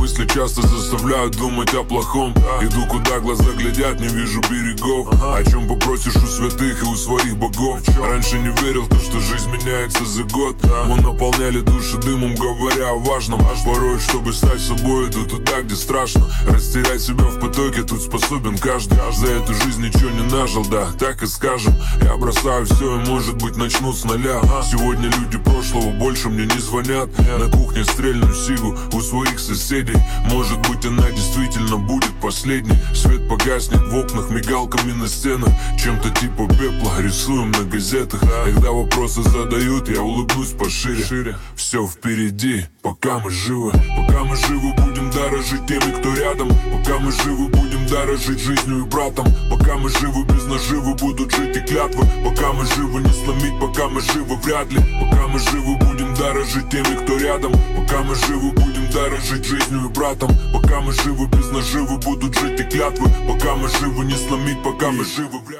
мысли часто заставляют думать о плохом. Иду куда глаза глядят, не вижу берегов. О чем попросишь у святых и у своих богов? Раньше не верил в то, что жизнь меняется за год. Мы наполняли души дымом, говоря о важном. Порой, чтобы стать собой, иду туда, где страшно. Растерять себя в потоке тут способен каждый. За эту жизнь ничего не нажил, да, так и скажем. Я бросаю все и, может быть, начну с нуля. Сегодня люди прошлого больше мне не звонят. На кухне стрельну сигу у своих соседей. Может быть, она действительно будет последней. Свет погаснет в окнах мигалками на стенах. Чем-то типа пепла рисуем на газетах. Когда вопросы задают, я улыбнусь пошире. Все впереди, пока мы живы. Пока мы живы, будем дорожить теми, кто рядом. Пока мы живы, будем дорожить жизнью и братом. Пока мы живы, без наживы будут жить и клятвы. Пока мы живы, не сломить, пока мы живы, вряд ли. Пока мы живы, будем дорожить теми, кто рядом. Пока мы живы, будем дорожить жизнью и братом. Пока мы живы, без наживы будут жить и клятвы. Пока мы живы, не сломить, пока мы живы, вряд ли.